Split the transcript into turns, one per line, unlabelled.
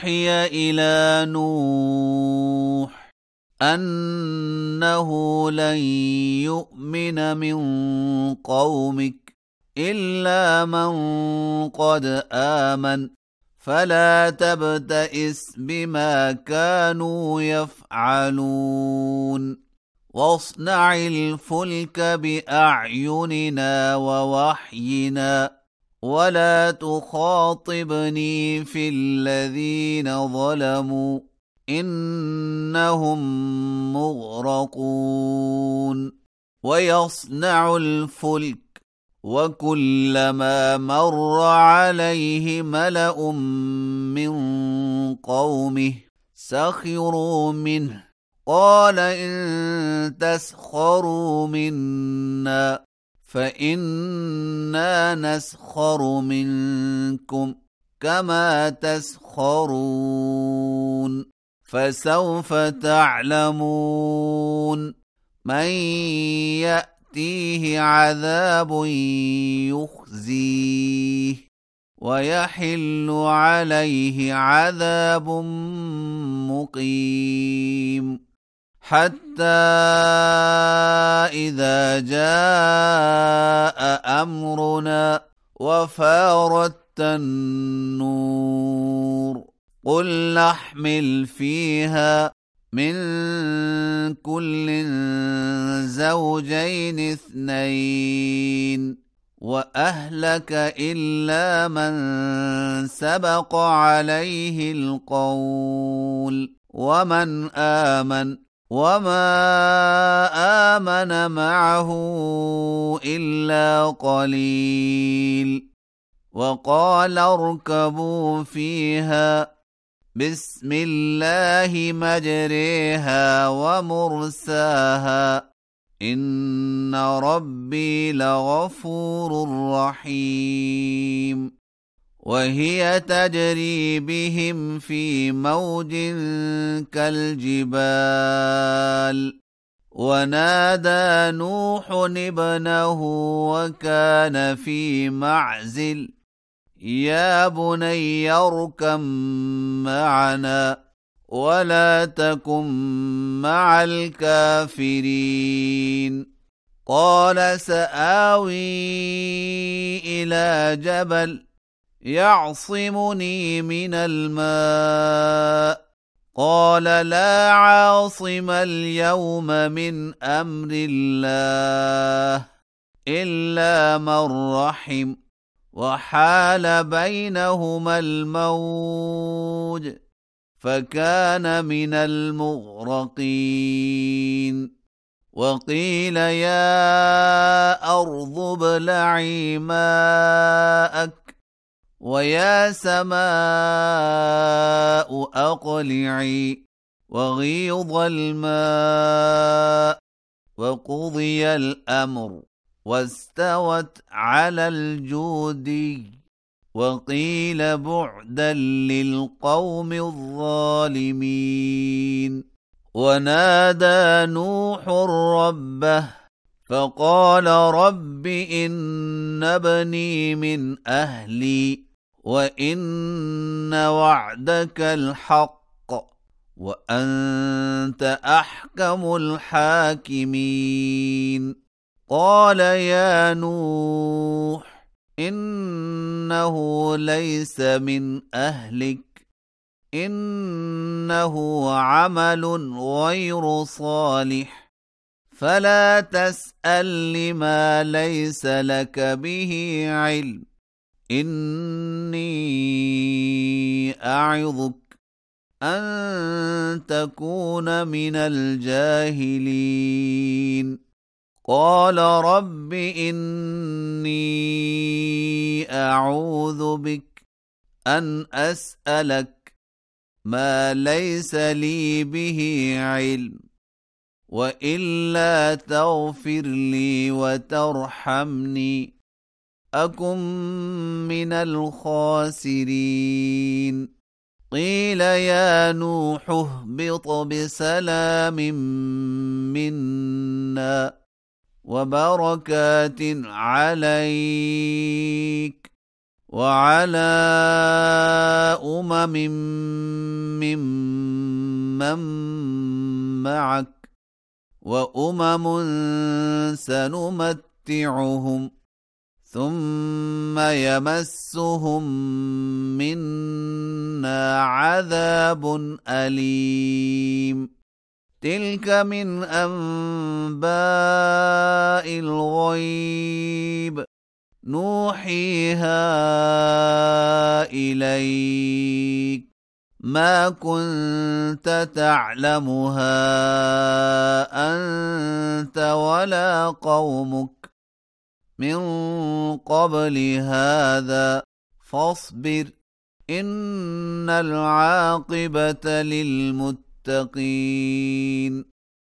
أوحي إلى نوح أنه لن يؤمن من قومك إلا من قد آمن فلا تبتئس بما كانوا يفعلون واصنع الفلك بأعيننا ووحينا ولا تخاطبني في الذين ظلموا إنهم مغرقون ويصنع الفلك وكلما مر عليه ملأ من قومه سخروا منه قال إن تسخروا منا فإنا نسخر منكم كما تسخرون فسوف تعلمون من يأتيه عذاب يخزيه ويحل عليه عذاب مقيم حتى إذا جاء أمرنا وفارت النور قل نحمل فيها من كل زوجين اثنين وأهلك إلا من سبق عليه القول ومن آمن وما آمن معه إلا قليل وقال اركبوا فيها بسم الله مجريها ومرساها إن ربي لغفور رحيم وهي تجري بهم في موج كالجبال ونادى نوح ابنه وكان في معزل يا بني اركب معنا ولا تكن مع الكافرين قال سآوي إلى جبل يعصمني من الماء قال لا عاصم اليوم من أمر الله إلا من رحم وحال بينهما الموج فكان من المغرقين وقيل يا أرض ابلعي ماءك ويا سماء أقلعي وغيض الماء وقضي الأمر واستوت على الجودي وقيل بعدا للقوم الظالمين ونادى نوح ربه فقال رب إن ابني من أهلي وإن وعدك الحق وأنت أحكم الحاكمين قال يا نوح إنه ليس من أهلك إنه عمل غير صالح فلا تسأل لما ليس لك به علم إني أعظك أن تكون من الجاهلين قال رب إني أعوذ بك أن أسألك ما ليس لي به علم وإلا تغفر لي وترحمني أكن من الخاسرين قيل يا نوح اهبط بسلام منا وبركات عليك وعلى أمم ممن معك وأمم سنمتعهم ثم يمسهم منا عذاب أليم تلك من أنباء الغيب نوحيها إليك ما كنت تعلمها أنت ولا قومك من قبل هذا فاصبر إن العاقبة للمتقين